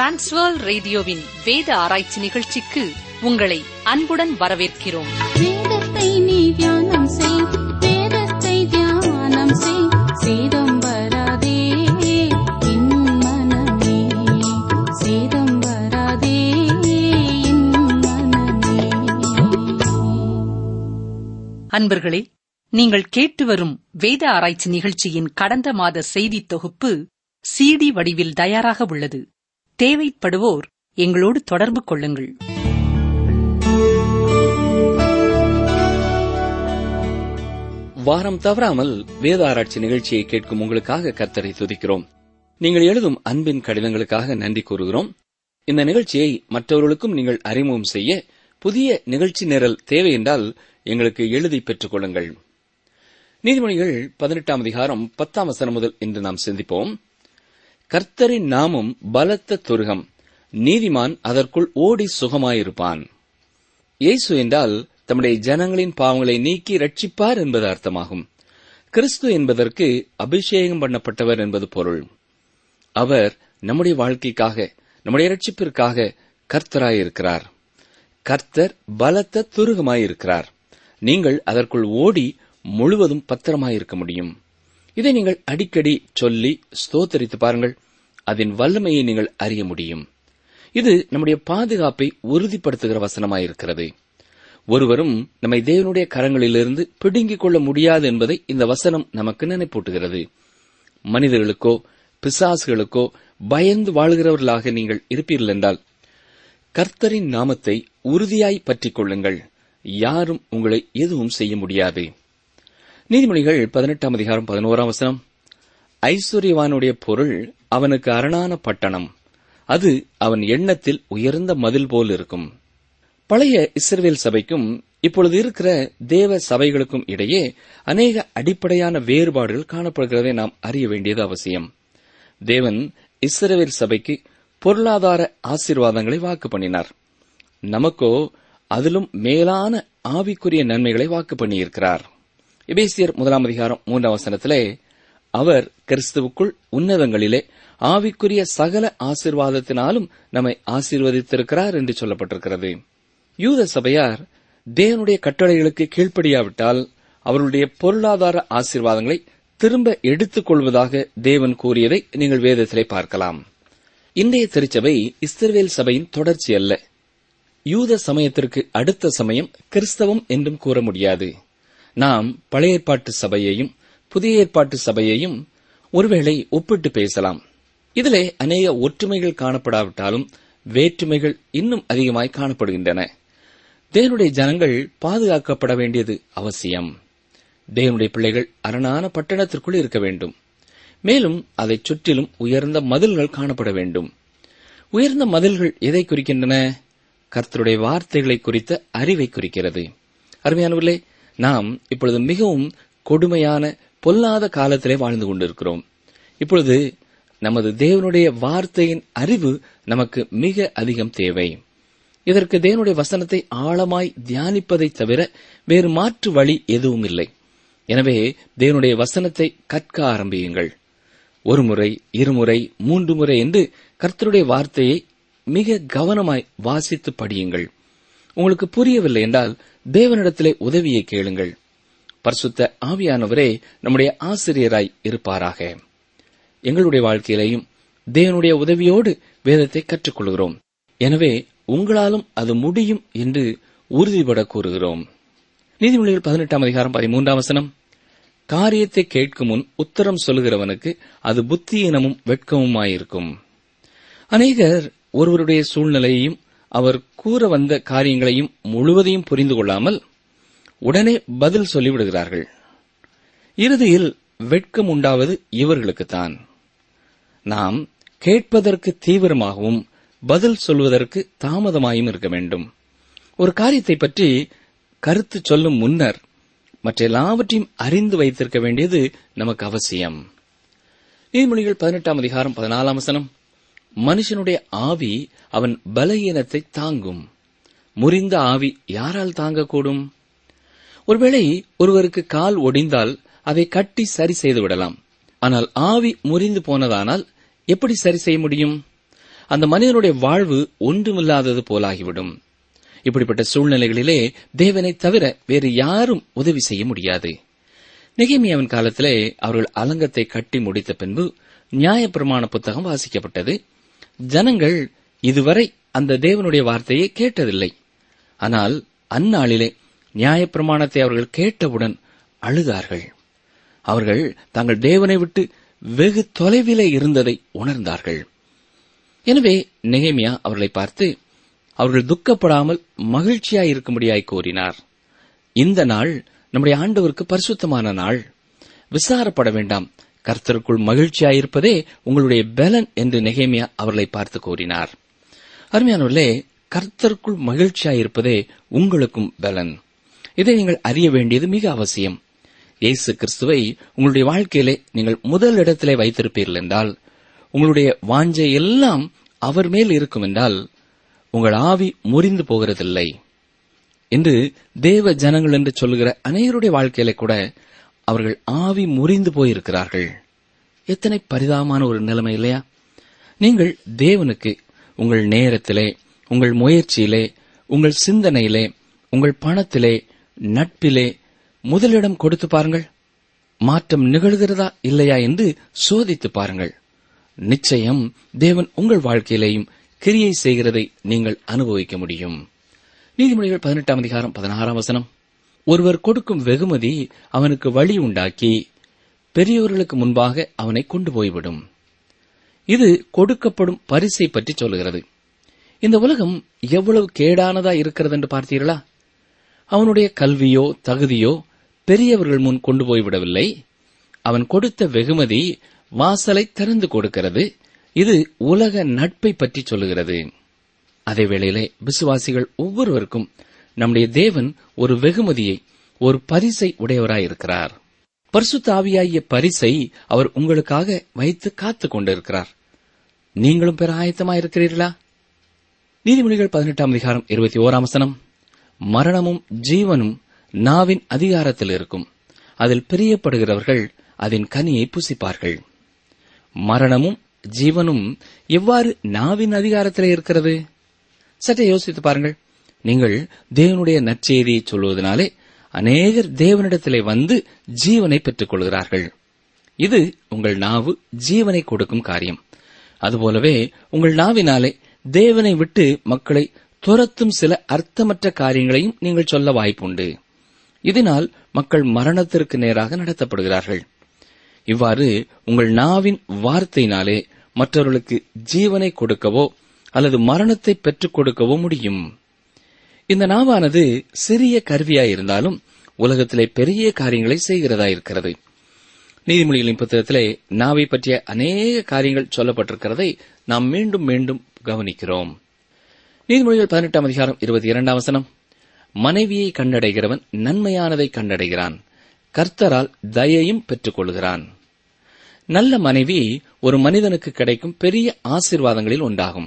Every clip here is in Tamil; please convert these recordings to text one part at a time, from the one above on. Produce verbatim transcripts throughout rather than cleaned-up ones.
டிரான்ஸ்வேர்ல்ட் ரேடியோவின் வேத ஆராய்ச்சி நிகழ்ச்சிக்கு உங்களை அன்புடன் வரவேற்கிறோம். வேதத்தை நீ தியானம் செய், வேதத்தை தியானம் செய், சேதம் வராதே என் மனமே, சேதம் வராதே என் மனமே. அன்பர்களே, நீங்கள் கேட்டு வரும் வேத ஆராய்ச்சி நிகழ்ச்சியின் கடந்த மாத செய்தி தொகுப்பு சிடி வடிவில் தயாராக உள்ளது. தேவைப்படுவோர் எங்களோடு தொடர்பு கொள்ளுங்கள். வாரம் தவறாமல் வேத ஆராய்ச்சி நிகழ்ச்சியை கேட்கும் உங்களுக்காக கர்த்தரை துதிக்கிறோம். நீங்கள் எழுதும் அன்பின் கடிதங்களுக்காக நன்றி கூறுகிறோம். இந்த நிகழ்ச்சியை மற்றவர்களுக்கும் நீங்கள் அறிமுகம் செய்ய புதிய நிகழ்ச்சி நிரல் தேவை என்றால் எங்களுக்கு எழுதி பெற்றுக் கொள்ளுங்கள். நீதிமொழிகள் பதினெட்டாம் அதிகாரம் பத்தாம் வசனம் முதல் இன்று நாம் சிந்திப்போம். கர்த்தரின் நாமம் பலத்த துருகம், நீதிமான் அதற்குள் ஓடி சுகமாயிருப்பான். இயேசு என்றால் தம்முடைய ஜனங்களின் பாவங்களை நீக்கி ரட்சிப்பார் என்பது அர்த்தமாகும். கிறிஸ்து என்பதற்கு அபிஷேகம் பண்ணப்பட்டவர் என்பது பொருள். அவர் நம்முடைய வாழ்க்கைக்காக, நம்முடைய ரட்சிப்பிற்காக கர்த்தராயிருக்கிறார். கர்த்தர் பலத்த துருகமாயிருக்கிறார். நீங்கள் அதற்குள் ஓடி முழுவதும் பத்திரமாயிருக்க முடியும். இதை நீங்கள் அடிக்கடி சொல்லி ஸ்தோத்தரித்து பாருங்கள். அதன் வல்லமையை நீங்கள் அறிய முடியும். இது நம்முடைய பாதுகாப்பை உறுதிப்படுத்துகிற வசனமாயிருக்கிறது. ஒருவரும் நம்மை தேவனுடைய கரங்களிலிருந்து பிடுங்கிக் கொள்ள முடியாது என்பதை இந்த வசனம் நமக்கு நினைப்பூட்டுகிறது. மனிதர்களுக்கோ பிசாசுகளுக்கோ பயந்து வாழ்கிறவர்களாக நீங்கள் இருப்பீர்கள் என்றால் கர்த்தரின் நாமத்தை உறுதியாய் பற்றிக் கொள்ளுங்கள். யாரும் உங்களை எதுவும் செய்ய முடியாது. நீதிமொழிகள் பதினெட்டாம் அதிகாரம் பதினோராம் வசனம், ஐஸ்வர்யவானுடைய பொருள் அவனுக்கு அரணான பட்டணம், அது அவன் எண்ணத்தில் உயர்ந்த மதில் போல் இருக்கும். பழைய இஸ்ரவேல் சபைக்கும் இப்பொழுது இருக்கிற தேவ சபைகளுக்கும் இடையே அநேக அடிப்படையான வேறுபாடுகள் காணப்படுகிறதை நாம் அறிய வேண்டியது அவசியம். தேவன் இஸ்ரவேல் சபைக்கு பொருளாதார ஆசீர்வாதங்களை வாக்கு பண்ணினார். நமக்கோ அதிலும் மேலான ஆவிக்குரிய நன்மைகளை வாக்கு பண்ணியிருக்கிறார். எபேசியர் முதலாம் அதிகாரம் மூன்றாம் வசனத்திலே அவர் கிறிஸ்துவுக்குள் உன்னதங்களிலே ஆவிக்குரிய சகல ஆசீர்வாதத்தினாலும் நம்மை ஆசீர்வதித்திருக்கிறார் என்று சொல்லப்பட்டிருக்கிறது. யூத சபையார் தேவனுடைய கட்டளைகளுக்கு கீழ்ப்படியாவிட்டால் அவருடைய பொருளாதார ஆசீர்வாதங்களை திரும்ப எடுத்துக் கொள்வதாக தேவன் கூறியதை நீங்கள் வேதத்திலே பார்க்கலாம். இன்றைய திருச்சபை இஸ்ரவேல் சபையின் தொடர்ச்சி அல்ல. யூத சமயத்திற்கு அடுத்த சமயம் கிறிஸ்தவம் என்றும் கூற முடியாது. நாம் பழைய ஏற்பாட்டு சபையையும் புதிய ஏற்பாட்டு சபையையும் ஒருவேளை ஒப்பிட்டு பேசலாம். இதிலே அநேக ஒற்றுமைகள் காணப்படாவிட்டாலும் வேற்றுமைகள் இன்னும் அதிகமாய் காணப்படுகின்றன. தேவனுடைய ஜனங்கள் பாதுகாக்கப்பட வேண்டியது அவசியம். தேவனுடைய பிள்ளைகள் அரணான பட்டணத்திற்குள் இருக்க வேண்டும். மேலும் அதைச் சுற்றிலும் உயர்ந்த மதில்கள் காணப்பட வேண்டும். உயர்ந்த மதில்கள் எதை குறிக்கின்றன? கர்த்தருடைய வார்த்தைகளை குறித்த அறிவை குறிக்கிறது. அருமையானவர்களே, நாம் இப்பொழுது மிகவும் கொடுமையான பொல்லாத காலத்திலே வாழ்ந்து கொண்டிருக்கிறோம். இப்பொழுது நமது தேவனுடைய வார்த்தையின் அறிவு நமக்கு மிக அதிகம் தேவை. இதற்கு தேவனுடைய வசனத்தை ஆழமாய் தியானிப்பதை தவிர வேறு மாற்று வழி எதுவும் இல்லை. எனவே தேவனுடைய வசனத்தை கற்க ஆரம்பியுங்கள். ஒரு முறை, இருமுறை, மூன்று முறை என்று கர்த்தருடைய வார்த்தையை மிக கவனமாய் வாசித்து படியுங்கள். உங்களுக்கு புரியவில்லை என்றால் தேவனிடத்திலே உதவியை கேளுங்கள். பரிசுத்த ஆவியானவரே நம்முடைய ஆசிரியராய் இருப்பாராக. எங்களுடைய வாழ்க்கையிலேயும் தேவனுடைய உதவியோடு வேதத்தை கற்றுக்கொள்கிறோம். எனவே உங்களாலும் அது முடியும் என்று உறுதிபட கூறுகிறோம். நீதிமொழிகள் பதினெட்டாம் அதிகாரம் பதிமூன்றாம் வசனம், காரியத்தை கேட்கும் முன் உத்தரம் சொல்லுகிறவனுக்கு அது புத்தியீனமும் வெட்கமுமாயிருக்கும். அநேகர் ஒருவருடைய சூழ்நிலையையும் அவர் கூற வந்த காரியங்களையும் முழுவதையும் புரிந்து கொள்ளாமல் உடனே பதில் சொல்லிவிடுகிறார்கள். இறுதியில் வெட்கம் உண்டாவது இவர்களுக்குத்தான். நாம் கேட்பதற்கு தீவிரமாகவும் பதில் சொல்வதற்கு தாமதமாயும் இருக்க வேண்டும். ஒரு காரியத்தை பற்றி கருத்து சொல்லும் முன்னர் மற்ற எல்லாவற்றையும் அறிந்து வைத்திருக்க வேண்டியது நமக்கு அவசியம். நீதிமொழிகள் பதினெட்டாம் அதிகாரம் பதினாலாம் வசனம், மனுஷனுடைய ஆவி அவன் பலகீனத்தை தாங்கும், முறிந்த ஆவி யாரால் தாங்கக்கூடும்? ஒருவேளை ஒருவருக்கு கால் ஒடிந்தால் அதை கட்டி சரி செய்து விடலாம். ஆனால் ஆவி முறிந்து போனதானால் எப்படி சரி செய்ய முடியும்? அந்த மனிதனுடைய வாழ்வு ஒன்றுமில்லாதது போலாகிவிடும். இப்படிப்பட்ட சூழ்நிலைகளிலே தேவனை தவிர வேறு யாரும் உதவி செய்ய முடியாது. நெகேமியாவின் காலத்திலே அவர்கள் அலங்கத்தை கட்டி முடித்த பின்பு நியாயப்பிரமாண புத்தகம் வாசிக்கப்பட்டது. ஜனங்கள் இதுவரை அந்த தேவனுடைய வார்த்தையை கேட்டதில்லை. ஆனால் அந்நாளிலே நியாயப்பிரமாணத்தை அவர்கள் கேட்டவுடன் அழுதார்கள். அவர்கள் தங்கள் தேவனை விட்டு வெகு தொலைவிலே இருந்ததை உணர்ந்தார்கள். எனவே நெகேமியா அவர்களை பார்த்து அவர்கள் துக்கப்படாமல் மகிழ்ச்சியாயிருக்கும்படியாய் கோரினார். இந்த நாள் நம்முடைய ஆண்டவருக்கு பரிசுத்தமான நாள். விசாரப்பட வேண்டாம், கர்த்தருக்குள் மகிழ்ச்சியாயிருப்பதே உங்களுடைய பலன் என்று நெகேமியா அவர்களை பார்த்து கூறினார். அருமையானவர்களே, கர்த்தருக்குள் மகிழ்ச்சியாயிருப்பதே உங்களுக்கும் பலன். இதை நீங்கள் அறிய வேண்டியது மிக அவசியம். இயேசு கிறிஸ்துவை உங்களுடைய வாழ்க்கையிலே நீங்கள் முதல் இடத்திலே வைத்திருப்பீர்கள் என்றால், உங்களுடைய வாஞ்சை எல்லாம் அவர் மேல் இருக்கும் என்றால், உங்கள் ஆவி முறிந்து போகிறதில்லை. இன்று தேவ ஜனங்கள் என்று சொல்லுகிற அநேகருடைய வாழ்க்கையிலே கூட அவர்கள் ஆவி முறிந்து போயிருக்கிறார்கள். எத்தனை பரிதாபமான ஒரு நிலைமை இல்லையா? நீங்கள் தேவனுக்கு உங்கள் நேரத்திலே, உங்கள் முயற்சியிலே, உங்கள் சிந்தனையிலே, உங்கள் பணத்திலே, நட்பிலே முதலிடம் கொடுத்து பாருங்கள். மாற்றம் நிகழ்கிறதா இல்லையா என்று சோதித்து பாருங்கள். நிச்சயம் தேவன் உங்கள் வாழ்க்கையிலேயும் கிரியை செய்கிறதை நீங்கள் அனுபவிக்க முடியும். நீதிமொழிகள் பதினெட்டாம் அதிகாரம் பதினாறாம் வசனம், ஒருவர் கொடுக்கும் வெகுமதி அவனுக்கு வழி உண்டாக்கி பெரியோர்களுக்கு முன்பாக அவனை கொண்டு போய்விடும். இது கொடுக்கப்படும் பரிசை பற்றி சொல்லுகிறது. இந்த உலகம் எவ்வளவு கேடானதா இருக்கிறது என்று பார்த்தீர்களா? அவனுடைய கல்வியோ தகுதியோ பெரியவர்கள் முன் கொண்டு போய்விடவில்லை. அவன் கொடுத்த வெகுமதி வாசலை திறந்து கொடுக்கிறது. இது உலக நட்பை பற்றி சொல்லுகிறது. அதே வேளையிலே விசுவாசிகள் ஒவ்வொருவருக்கும் நம்முடைய தேவன் ஒரு வெகுமதியை, ஒரு பரிசை உடையவராயிருக்கிறார். பரிசுத்த ஆவியாகிய பரிசை அவர் உங்களுக்காக வைத்து காத்துக் கொண்டிருக்கிறார். நீங்களும் பெற ஆயத்தமாயிருக்கிறீர்களா? நீதிமொழிகள் பதினெட்டாம் அதிகாரம் இருபத்தி ஓராம் வசனம், மரணமும் ஜீவனும் நாவின் அதிகாரத்தில் இருக்கும், அதில் பிரியப்படுகிறவர்கள் அதன் கனியை புசிப்பார்கள். மரணமும் ஜீவனும் எவ்வாறு நாவின் அதிகாரத்திலே இருக்கிறது? சற்றே யோசித்து பாருங்கள். நீங்கள் தேவனுடைய நற்செய்தியை சொல்வதனாலே அநேகர் தேவனிடத்திலே வந்து ஜீவனை பெற்றுக் கொள்கிறார்கள். இது உங்கள் நாவு ஜீவனை கொடுக்கும் காரியம். அதுபோலவே உங்கள் நாவினாலே தேவனை விட்டு மக்களை துரத்தும் சில அர்த்தமற்ற காரியங்களையும் நீங்கள் சொல்ல வாய்ப்புண்டு. இதனால் மக்கள் மரணத்திற்கு நேராக நடத்தப்படுகிறார்கள். இவ்வாறு உங்கள் நாவின் வார்த்தையினாலே மற்றவர்களுக்கு ஜீவனை கொடுக்கவோ அல்லது மரணத்தை பெற்றுக் கொடுக்கவோ முடியும். இந்த நாவானது சிறிய கருவியாயிருந்தாலும் உலகத்திலே பெரிய காரியங்களை செய்கிறதாயிருக்கிறது. நீதிமொழிகளின் புத்தகத்திலே நாவை பற்றிய அநேக காரியங்கள் சொல்லப்பட்டிருக்கிறதை நாம் மீண்டும் மீண்டும் கவனிக்கிறோம். நீதிமொழிகள் பதினெட்டாம் அதிகாரம் இருபத்தி இரண்டாம் வசனம், மனைவியை கண்டடைகிறவன் நன்மையானதை கண்டடைகிறான், கர்த்தரால் தயையும் பெற்றுக் கொள்கிறான். நல்ல மனைவி ஒரு மனிதனுக்கு கிடைக்கும் பெரிய ஆசீர்வாதங்களில் ஒன்றாகும்.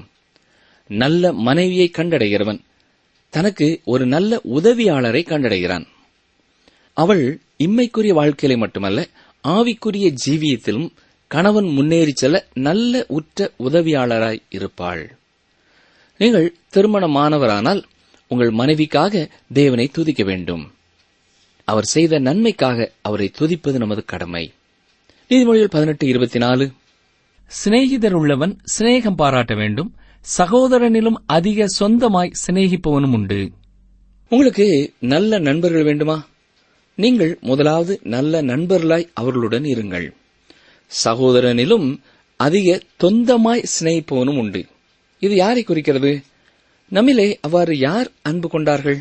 நல்ல மனைவியை கண்டடைகிறவன் தனக்கு ஒரு நல்ல உதவியாளரை கண்டடைகிறான். அவள் இம்மைக்குரிய வாழ்க்கையிலே மட்டுமல்ல, ஆவிக்குரிய ஜீவியத்திலும் கணவன் முன்னேறி செல்ல நல்ல உற்ற உதவியாளராய் இருப்பாள். நீங்கள் திருமணமானவரானால் உங்கள் மனைவிக்காக தேவனை துதிக்க வேண்டும். அவர் செய்த நன்மைக்காக அவரை துதிப்பது நமது கடமை. நீதிமொழிகள் பதினெட்டு இருபத்தி நாலு, சிநேகிதர் உள்ளவன் சிநேகம் பாராட்ட வேண்டும், சகோதரனிலும் அதிக சொந்தமாய் சிநேகிப்பவனும் உண்டு. உங்களுக்கு நல்ல நண்பர்கள் வேண்டுமா? நீங்கள் முதலாவது நல்ல நண்பர்களாய் அவர்களுடன் இருங்கள். சகோதரனிலும் அதிக சொந்தமாய் சிநேகிப்பவனும் உண்டு. இது யாரை குறிக்கிறது? நம்மிலே அவ்வாறு யார் அன்பு கொண்டார்கள்?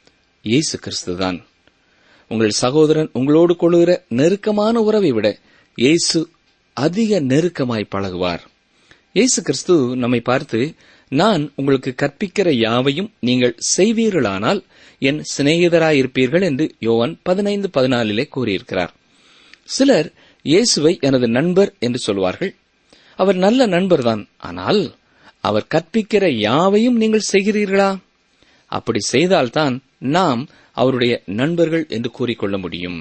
இயேசு கிறிஸ்துதான். உங்கள் சகோதரன் உங்களோடு கொள்ளுகிற நெருக்கமான உறவை விட இயேசு அதிக நெருக்கமாய் பழகுவார். இயேசு கிறிஸ்து நம்மை பார்த்து, நான் உங்களுக்கு கற்பிக்கிற யாவையும் நீங்கள் செய்வீர்களானால் என் சிநேகிதராயிருப்பீர்கள் என்று யோவான் பதினைந்து பதினாலிலே கூறியிருக்கிறார். சிலர் இயேசுவை எனது நண்பர் என்று சொல்வார்கள். அவர் நல்ல நண்பர்தான். ஆனால் அவர் கற்பிக்கிற யாவையும் நீங்கள் செய்கிறீர்களா? அப்படி செய்தால்தான் நாம் அவருடைய நண்பர்கள் என்று கூறிக்கொள்ள முடியும்.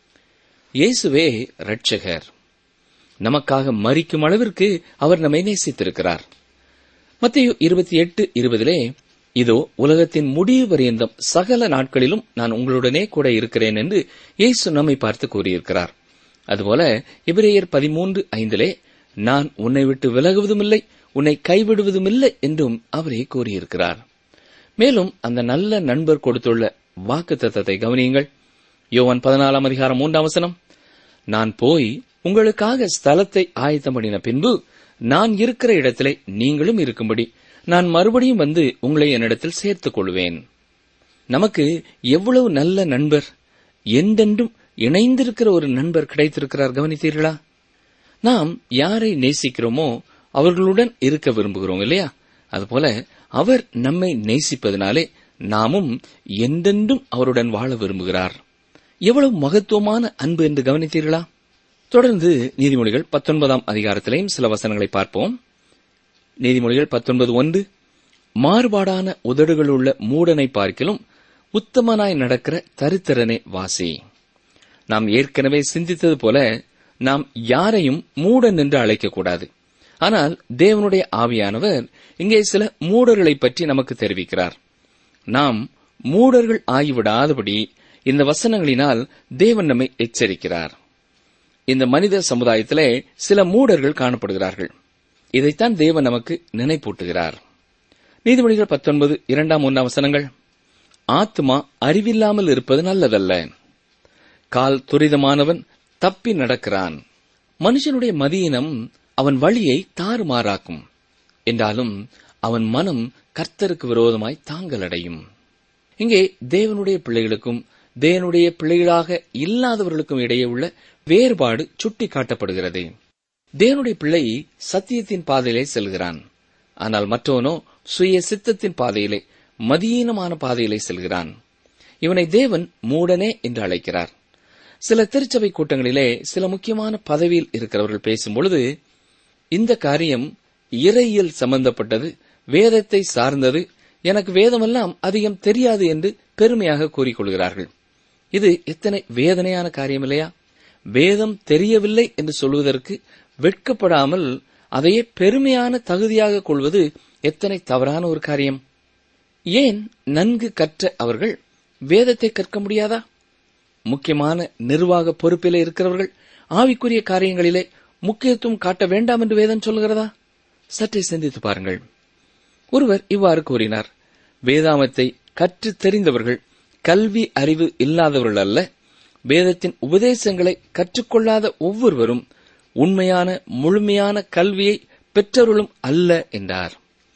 இயேசுவே இரட்சகர். நமக்காக மரிக்கும் அளவிற்கு அவர் நம்மை நேசித்திருக்கிறார். மத்தேயு இருபத்தி எட்டு இருபதிலே, இதோ உலகத்தின் முடிவு பரியந்தம் சகல நாட்களிலும் நான் உங்களுடனே கூட இருக்கிறேன் என்று இயேசு நம்மை பார்த்து கூறியிருக்கிறார். அதுபோல எபிரேயர் பதிமூன்று ஐந்திலே, நான் உன்னை விட்டு விலகுவதுமில்லை, உன்னை கைவிடுவதுமில்லை என்றும் அவரே கூறியிருக்கிறார். மேலும் அந்த நல்ல நண்பர் கொடுத்துள்ள வாக்குத்தத்தத்தை கவனியுங்கள். யோவான் பதினாலாம் அதிகாரம் மூன்றாம் வசனம், நான் போய் உங்களுக்காக ஸ்தலத்தை ஆயத்தம் பண்ணின பின்பு நான் இருக்கிற இடத்திலே நீங்களும் இருக்கும்படி நான் மறுபடியும் வந்து உங்களை என்னிடத்தில் சேர்த்துக் கொள்வேன். நமக்கு எவ்வளவு நல்ல நண்பர், என்றென்றும் இணைந்திருக்கிற ஒரு நண்பர் கிடைத்திருக்கிறார். கவனித்தீர்களா? நாம் யாரை நேசிக்கிறோமோ அவர்களுடன் இருக்க விரும்புகிறோம் இல்லையா? அதுபோல அவர் நம்மை நேசிப்பதனாலே நாமும் என்றென்றும் அவருடன் வாழ விரும்புகிறார். எவ்வளவு மகத்துவமான அன்பு என்று கவனித்தீர்களா? தொடர்ந்து நீதிமொழிகள் பத்தொன்பதாம் அதிகாரத்திலேயும் சில வசனங்களை பார்ப்போம். நீதிமொழிகள் பத்தொன்பது ஒன்று, மாறுபாடான உதடுகளுள்ள மூடனை பார்க்கிலும் உத்தமனாய் நடக்கிற தரித்திரனே வாசி. நாம் ஏற்கனவே சிந்தித்தது போல நாம் யாரையும் மூடன் என்று அழைக்கக்கூடாது. ஆனால் தேவனுடைய ஆவியானவர் இங்கே சில மூடர்களை பற்றி நமக்கு தெரிவிக்கிறார். நாம் மூடர்கள் ஆகிவிடாதபடி இந்த வசனங்களினால் தேவன் நம்மை எச்சரிக்கிறார். இந்த மனித சமுதாயத்திலே சில மூடர்கள் காணப்படுகிறார்கள். இதைத்தான் தேவன் நமக்கு நினைப்பூட்டுகிறார். நீதிமொழிகள் பத்தொன்பது இரண்டாம் மூன்றாம் வசனங்கள், ஆத்மா அறிவில்லாமல் இருப்பது நல்லதல்ல, கால் துரிதமானவன் தப்பி நடக்கிறான். மனுஷனுடைய மதியினம் அவன் வழியை தாறுமாறாக்கும், என்றாலும் அவன் மனம் கர்த்தருக்கு விரோதமாய் தாங்கலடையும். இங்கே தேவனுடைய பிள்ளைகளுக்கும் தேவனுடைய பிள்ளைகளாக இல்லாதவர்களுக்கும் இடையே உள்ள வேறுபாடு சுட்டி காட்டப்படுகிறது. தேவனுடைய பிள்ளை சத்தியத்தின் பாதையிலே செல்கிறான். ஆனால் மற்றவனோ சுய சித்தத்தின் பாதையிலே, மதியீனமான பாதையிலே செல்கிறான். இவனை தேவன் மூடனே என்று அழைக்கிறார். சில திருச்சபை கூட்டங்களிலே சில முக்கியமான பதவியில் இருக்கிறவர்கள் பேசும்பொழுது இந்த காரியம் இறையியல் சம்பந்தப்பட்டது, வேதத்தை சார்ந்தது, எனக்கு வேதமெல்லாம் அதிகம் தெரியாது என்று பெருமையாக கூறிக்கொள்கிறார்கள். இது எத்தனை வேதனையான காரியம் இல்லையா? வேதம் தெரியவில்லை என்று சொல்வதற்கு வெட்கப்படாமல் அதையே பெருமையான தகுதியாக கொள்வது எத்தனை தவறான ஒரு காரியம். ஏன் நன்கு கற்ற அவர்கள் வேதத்தை கற்க முடியாதா? முக்கியமான நிர்வாக பொறுப்பிலே இருக்கிறவர்கள் ஆவிக்குரிய காரியங்களிலே முக்கியத்துவம் காட்ட வேண்டாம் என்று வேதம் சொல்கிறதா? சற்றே சிந்தித்து பாருங்கள். ஒருவர் இவ்வாறு கூறினார், வேதாமத்தை கற்று தெரிந்தவர்கள் கல்வி அறிவு இல்லாதவர்கள் அல்ல, வேதத்தின் உபதேசங்களை கற்றுக்கொள்ளாத ஒவ்வொருவரும் உண்மையான முழுமையான கல்வியை பெற்றவர்களும் அல்ல என்றார்.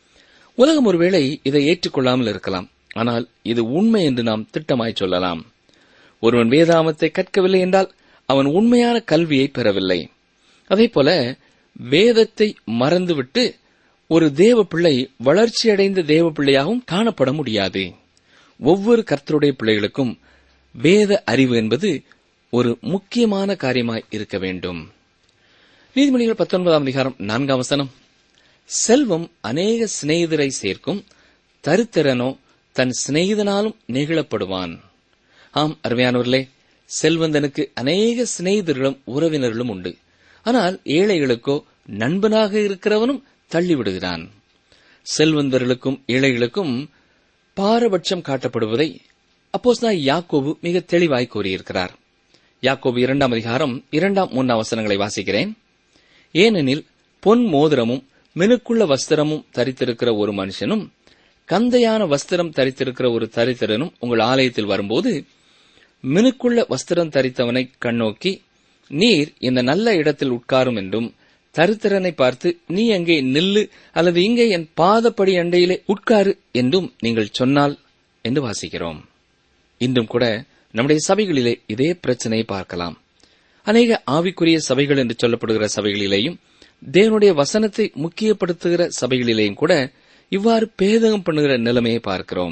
உலகம் ஒருவேளை இதை ஏற்றுக்கொள்ளாமல் இருக்கலாம். ஆனால் இது உண்மை என்று நாம் திட்டமாய் சொல்லலாம். ஒருவன் வேதாமத்தை கற்கவில்லை என்றால் அவன் உண்மையான கல்வியை பெறவில்லை. அதேபோல வேதத்தை மறந்துவிட்டு ஒரு தேவ பிள்ளை வளர்ச்சியடைந்த தேவ பிள்ளையாகவும் காணப்பட முடியாது. ஒவ்வொரு கர்த்தருடைய பிள்ளைகளுக்கும் வேத அறிவு என்பது ஒரு முக்கியமான காரியமாய் இருக்க வேண்டும். நீதிமொழிகள் பத்தொன்பதாம் அதிகாரம் நான்காம் வசனம், செல்வம் அநேக சிநேகிதரை சேர்க்கும், தரித்திரனோ தன் சிநேகிதனாலும் நெகிழப்படுவான். ஆம் அருமையானவர்களே, செல்வந்தனுக்கு அநேக சிநேகிதர்களும் உறவினர்களும் உண்டு. ஆனால் ஏழைகளுக்கோ நண்பனாக இருக்கிறவனும் தள்ளிவிடுகிறான். செல்வந்தர்களுக்கும் ஏழைகளுக்கும் பாரபட்சம் காட்டப்படுவதை அப்போஸ்தலனாகிய யாக்கோபு மிக தெளிவாய் கூறியிருக்கிறார். யாக்கோபு இரண்டாம் அதிகாரம் இரண்டாம் மூன்றாம் வசனங்களை வாசிக்கிறேன். ஏனெனில் பொன் மோதிரமும் மினுக்குள்ள வஸ்திரமும் தரித்திருக்கிற ஒரு மனுஷனும் கந்தையான வஸ்திரம் தரித்திருக்கிற ஒரு தரித்திரனும் உங்கள் ஆலயத்தில் வரும்போது மினுக்குள்ள வஸ்திரம் தரித்தவனை கண்ணோக்கி, நீர் இந்த நல்ல இடத்தில் உட்காரும் என்றும், தரித்திரனை பார்த்து நீ அங்கே நில்லு அல்லது இங்கே என் பாதப்படி அண்டையிலே உட்காரு என்றும் நீங்கள் சொன்னால் என்று வாசிக்கிறோம். இன்றும் கூட நம்முடைய சபைகளிலே இதே பிரச்சனையை பார்க்கலாம். அநேக ஆவிக்குரிய சபைகள் என்று சொல்லப்படுகிற சபைகளிலேயும் தேவனுடைய வசனத்தை முக்கியப்படுத்துகிற சபைகளிலேயும் கூட இவ்வாறு பேதகம் பண்ணுகிற நிலைமையை பார்க்கிறோம்.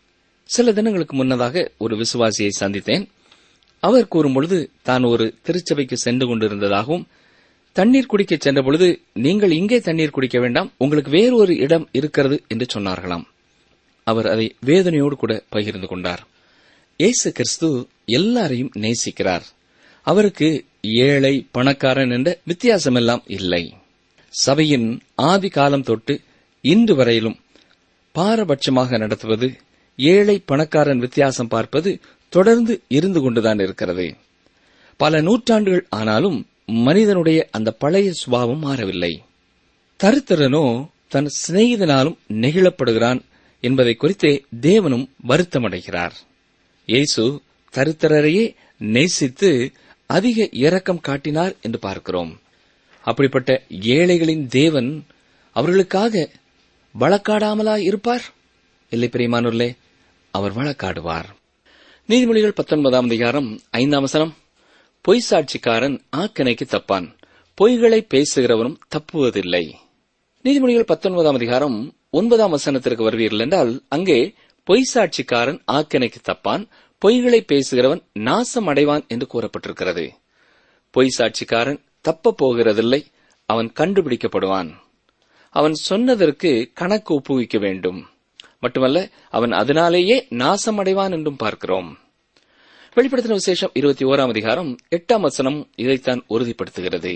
சில தினங்களுக்கு முன்னதாக ஒரு விசுவாசியை சந்தித்தேன். அவர் கூறும்பொழுது தான் ஒரு திருச்சபைக்கு சென்று கொண்டிருந்ததாகவும், தண்ணீர் குடிக்க சென்ற பொழுது நீங்கள் இங்கே தண்ணீர் குடிக்க வேண்டாம், உங்களுக்கு வேறொரு இடம் இருக்கிறது என்று சொன்னார்களாம். அவர் அதை வேதனையோடு கூட பகிர்ந்து கொண்டார். இயேசு கிறிஸ்து எல்லாரையும் நேசிக்கிறார். அவருக்கு ஏழை பணக்காரன் என்ற வித்தியாசமெல்லாம் இல்லை. சபையின் ஆதி காலம் தொட்டு இன்று வரையிலும் பாரபட்சமாக நடத்துவது, ஏழை பணக்காரன் வித்தியாசம் பார்ப்பது தொடர்ந்து இருந்து கொண்டுதான் இருக்கிறது. பல நூற்றாண்டுகள் ஆனாலும் மனிதனுடைய அந்த பழைய சுபாவம் மாறவில்லை. தரித்திரனோ தன் சிநேகிதனாலும் நெகிழப்படுகிறான் என்பதை குறித்தே தேவனும் வருத்தமடைகிறார். இயேசு தரித்திரரையே நேசித்து அதிக இரக்கம் காட்டினார் என்று பார்க்கிறோம். அப்படிப்பட்ட ஏழைகளின் தேவன் அவர்களுக்காக வழக்காடாமலா இருப்பார்? இல்லை பிரியமானோர்களே, அவர் வழக்காடுவார். நீதிமொழிகள் பத்தொன்பதாம் அதிகாரம் ஐந்தாம் வசனம், பொய் சாட்சிக்காரன் ஆக்கினைக்கு தப்பான், பொய்களை பேசுகிறவனும் தப்புவதில்லை. நீதிமொழிகள் பத்தொன்பதாம் அதிகாரம் ஒன்பதாம் வசனத்திற்கு வருவீர்கள் என்றால், அங்கே பொய் சாட்சிக்காரன் ஆக்கினைக்கு தப்பான், பொய்களை பேசுகிறவன் நாசம் அடைவான் என்று கூறப்பட்டிருக்கிறது. பொய் சாட்சிக்காரன் தப்ப போகிறதில்லை, அவன் கண்டுபிடிக்கப்படுவான். அவன் சொன்னதற்கு கணக்கு ஒப்புவிக்க வேண்டும். மட்டுமல்ல, அவன் அதனாலேயே நாசம் அடைவான் என்றும் பார்க்கிறோம். வெளிப்படுத்தின விசேஷம் இருபத்தி ஓராம் அதிகாரம் எட்டாம் வசனம் இதைத்தான் உறுதிப்படுத்துகிறது.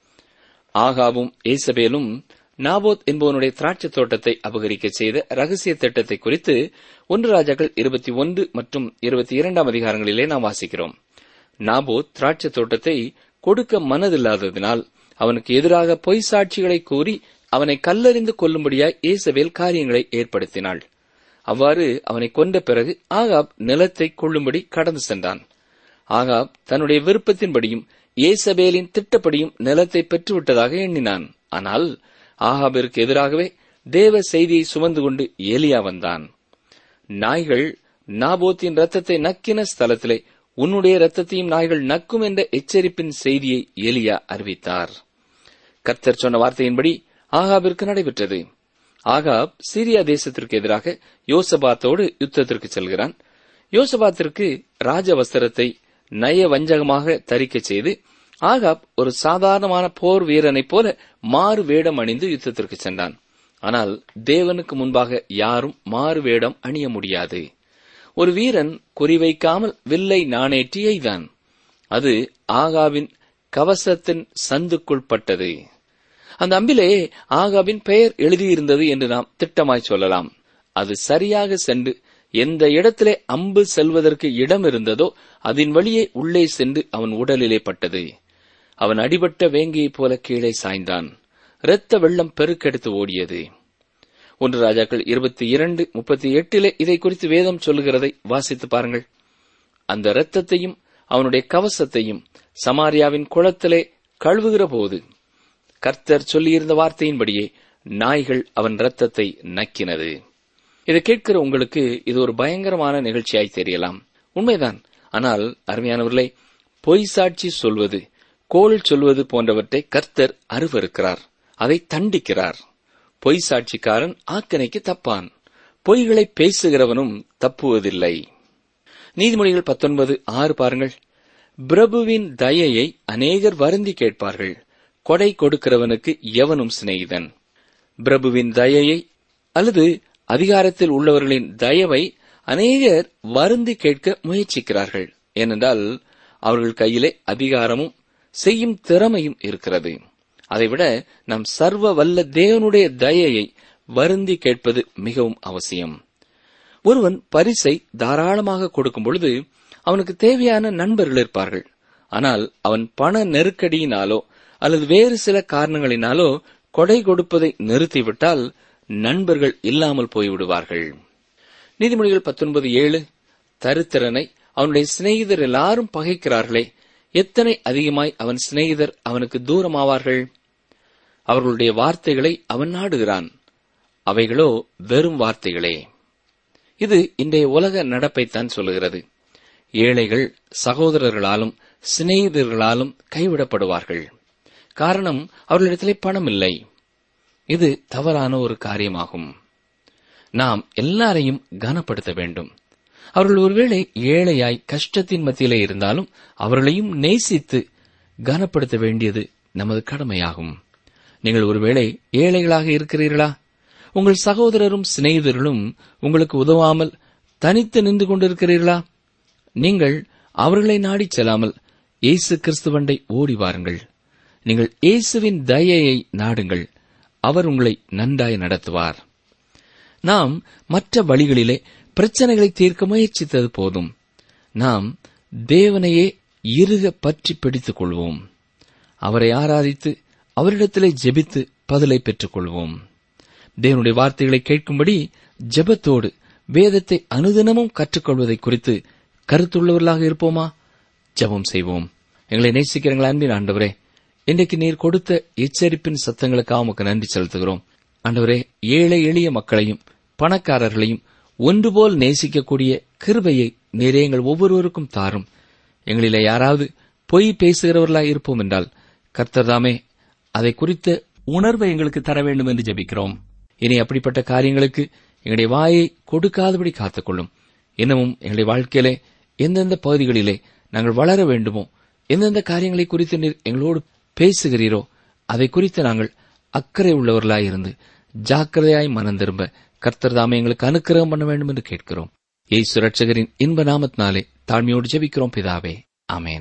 ஆகாபும் ஏசபேலும் நாபோத் என்பவனுடைய திராட்சை தோட்டத்தை அபகரிக்க செய்த ரகசிய திட்டத்தை குறித்து ஒன்று ராஜாக்கள் இருபத்தி ஒன்று மற்றும் இருபத்தி இரண்டாம் அதிகாரங்களிலே நாம் வாசிக்கிறோம். நாபோத் திராட்சை தோட்டத்தை கொடுக்க மனதில்லாததினால் அவனுக்கு எதிராக பொய் சாட்சிகளை கூறி அவனை கல்லறிந்து கொல்லும்படியாய் ஏசபேல் காரியங்களை ஏற்படுத்தினாள். அவ்வாறு அவனை கொன்ற பிறகு ஆகாப் நிலத்தை கொள்ளும்படி கடந்து சென்றான். ஆகாப் தன்னுடைய விருப்பத்தின்படியும் ஏசபேலின் திட்டப்படியும் நிலத்தை பெற்றுவிட்டதாக எண்ணினான். ஆனால் ஆகாபிற்கு எதிராகவே தேவ செய்தியை சுமந்து கொண்டு ஏலியா வந்தான். நாய்கள் நாபோத்தின் இரத்தத்தை நக்கின ஸ்தலத்திலே உன்னுடைய இரத்தத்தையும் நாய்கள் நக்கும் என்ற எச்சரிப்பின் செய்தியை ஏலியா அறிவித்தார். கர்த்தர் சொன்ன வார்த்தையின்படி ஆகாபிற்கு நடைபெற்றது. ஆகாப் சீரியா தேசத்திற்கு எதிராக யோசபாத்தோடு யுத்தத்திற்கு செல்கிறான். யோசபாத்திற்கு ராஜ வஸ்திரத்தை நய வஞ்சகமாக தரிக்கச் செய்து ஆகாப் ஒரு சாதாரணமான போர் வீரனைப் போல மாறு வேடம் அணிந்து யுத்தத்திற்கு சென்றான். ஆனால் தேவனுக்கு முன்பாக யாரும் மாறு வேடம் அணிய முடியாது. ஒரு வீரன் குறிவைக்காமல் வில்லை நாணேற்றி எய்தான். அது ஆகாபின் கவசத்தின் சந்துக்குள் பட்டது. அந்த அம்பிலே ஆகாபின் பெயர் எழுதியிருந்தது என்று நாம் திட்டமாய் சொல்லலாம். அது சரியாக சென்று எந்த இடத்திலே அம்பு செல்வதற்கு இடம் இருந்ததோ அதன் வழியே உள்ளே சென்று அவன் உடலிலே பட்டது. அவன் அடிபட்ட வேங்கையைப் போல கீழே சாய்ந்தான். இரத்த வெள்ளம் பெருக்கெடுத்து ஓடியது. ஒன்று ராஜாக்கள் இருபத்தி இரண்டு முப்பத்தி எட்டிலே இதை குறித்து வேதம் சொல்லுகிறதை வாசித்து பாருங்கள். அந்த இரத்தத்தையும் அவனுடைய கவசத்தையும் சமாரியாவின் குளத்திலே கழுவுகிற போது கர்த்தர் சொல்லியிருந்த வார்த்தையின்படியே நாய்கள் அவன் இரத்தத்தை நக்கினது. இதை கேட்கிற உங்களுக்கு இது ஒரு பயங்கரமான நிகழ்ச்சியாய் தெரியலாம். உண்மைதான். ஆனால் அருமையானவர்களே, பொய் சாட்சி சொல்வது, கோள் சொல்வது போன்றவற்றை கர்த்தர் அருவருக்கிறார். அதை தண்டிக்கிறார். பொய் சாட்சிக்காரன் ஆக்கினைக்கு தப்பான், பொய்களை பேசுகிறவனும் தப்புவதில்லை. நீதிமொழிகள் பத்தொன்பது ஆறு பாருங்கள். பிரபுவின் தயையை அநேகர் வருந்தி கேட்பார்கள், கொடை கொடுக்கிறவனுக்கு எவனும் சிநேகிதன். பிரபுவின் தயையை அல்லது அதிகாரத்தில் உள்ளவர்களின் தயவை அநேகர் வருந்தி கேட்க முயற்சிக்கிறார்கள். ஏனென்றால் அவர்கள் கையிலே அதிகாரமும் செய்யும் திறமையும் இருக்கிறது. அதைவிட நம் சர்வ வல்ல தேவனுடைய தயையை வருந்தி கேட்பது மிகவும் அவசியம். ஒருவன் பரிசை தாராளமாக கொடுக்கும் பொழுது அவனுக்கு தேவையான நண்பர்கள் இருப்பார்கள். ஆனால் அவன் பண நெருக்கடியினாலோ அல்லது வேறு சில காரணங்களினாலோ கொடை கொடுப்பதை நிறுத்திவிட்டால் நண்பர்கள் இல்லாமல் போய்விடுவார்கள். நீதிமொழிகள் பத்தொன்பது ஏழு, தரித்திரனை அவனுடைய சிநேகிதர் எல்லாரும் பகைக்கிறார்களே, எத்தனை அதிகமாய் அவன் சிநேகிதர் அவனுக்கு தூரமாவார்கள். அவர்களுடைய வார்த்தைகளை அவன் நாடுகிறான், அவைகளோ வெறும் வார்த்தைகளே. இது இன்றைய உலக நடப்பைத்தான் சொல்லுகிறது. ஏழைகள் சகோதரர்களாலும் சிநேகிதர்களாலும் கைவிடப்படுவார்கள். காரணம், அவர்களிடத்திலே பணம் இல்லை. இது தவறான ஒரு காரியமாகும். நாம் எல்லாரையும் கனப்படுத்த வேண்டும். அவர்கள் ஒருவேளை ஏழையாய் கஷ்டத்தின் மத்தியிலே இருந்தாலும் அவர்களையும் நேசித்து கனப்படுத்த வேண்டியது நமது கடமையாகும். நீங்கள் ஒருவேளை ஏழைகளாக இருக்கிறீர்களா? உங்கள் சகோதரரும் சிநேகிதர்களும் உங்களுக்கு உதவாமல் தனித்து நின்று கொண்டிருக்கிறீர்களா? நீங்கள் அவர்களை நாடிச் செல்லாமல் இயேசு கிறிஸ்துவண்டை ஓடி வாருங்கள். நீங்கள் இயேசுவின் தயையை நாடுங்கள். அவர் உங்களை நன்றாய் நடத்துவார். நாம் மற்ற வழிகளிலே பிரச்சனைகளை தீர்க்க முயற்சித்தது போதும். நாம் தேவனையே இறுக பற்றி பிடித்துக் கொள்வோம். அவரை ஆராதித்து அவரிடத்திலே ஜெபித்து பதிலை பெற்றுக் கொள்வோம். தேவனுடைய வார்த்தைகளை கேட்கும்படி ஜெபத்தோடு வேதத்தை அனுதினமும் கற்றுக்கொள்வதை குறித்து கருத்துள்ளவர்களாக இருப்போமா? ஜெபம் செய்வோம். எங்களை நேசிக்கிறீங்களா அன்பின் ஆண்டவரே, இன்றைக்கு நீர் கொடுத்த எச்சரிப்பின் சத்தங்களுக்காக உமக்கு நன்றி செலுத்துகிறோம். ஆண்டவரே, ஏழை எளிய மக்களையும் பணக்காரர்களையும் ஒன்றுபோல் நேசிக்கக்கூடிய கிருபையை நீரே எங்கள் ஒவ்வொருவருக்கும் தாரும். எங்களிலே யாராவது பொய் பேசுகிறவர்களாய் இருப்போம் என்றால் கர்த்தர்தாமே அதை குறித்த உணர்வை எங்களுக்கு தர வேண்டும் என்று ஜெபிக்கிறோம். இனி அப்படிப்பட்ட காரியங்களுக்கு எங்களுடைய வாயை கொடுக்காதபடி காத்துக்கொள்ளும். இன்னமும் எங்களுடைய வாழ்க்கையிலே எந்தெந்த பகுதிகளிலே நாங்கள் வளர வேண்டுமோ, எந்தெந்த காரியங்களை குறித்து நீர் எங்களோடு பேசுகிறீரோ அதை குறித்து நாங்கள் அக்கறை உள்ளவர்களாயிருந்து ஜாக்கிரதையாய் மனம் திரும்ப கர்த்தர்தாமே எங்களுக்கு அனுக்கிரகம் பண்ண வேண்டும் என்று கேட்கிறோம். இயேசு ரட்சகரின் இன்ப நாமத்தினாலே தாழ்மையோடு ஜெபிக்கிறோம் பிதாவே, ஆமென்.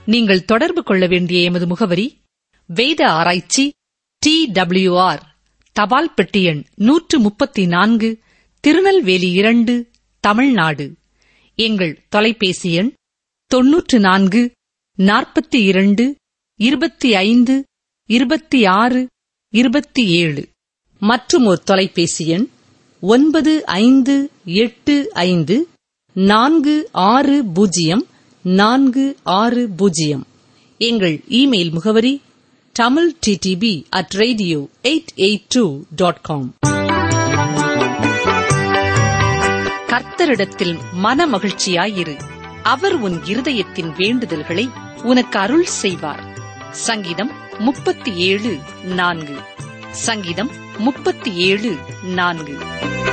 நீங்கள் தொடர்பு கொள்ள வேண்டிய எமது முகவரி: வேத ஆராய்ச்சி, டி டபிள்யூ ஆர், தபால் பெட்டி எண் நூற்று முப்பத்தி நான்கு, திருநெல்வேலி இரண்டு, தமிழ்நாடு. எங்கள் தொலைபேசி எண் தொன்னூற்று நான்கு நாற்பத்தி இரண்டு இருபத்தி ஐந்து இருபத்தி ஆறு இருபத்தி ஏழு. மற்றும் ஒரு தொலைபேசி எண் ஒன்பது ஐந்து எட்டு ஐந்து நான்கு ஆறு பூஜ்ஜியம் நான்கு ஆறு பூஜ்ஜியம். எங்கள் இமெயில் முகவரி Tamil DTP at radio eight eight two dot com. கர்த்தரிடத்தில் மன மகிழ்ச்சியாயிரு, அவர் உன் இருதயத்தின் வேண்டுதல்களை உனக்கு அருள் செய்வார். சங்கீதம் முப்பத்தி ஏழு நான்கு. சங்கீதம் முப்பத்தி ஏழு நான்கு.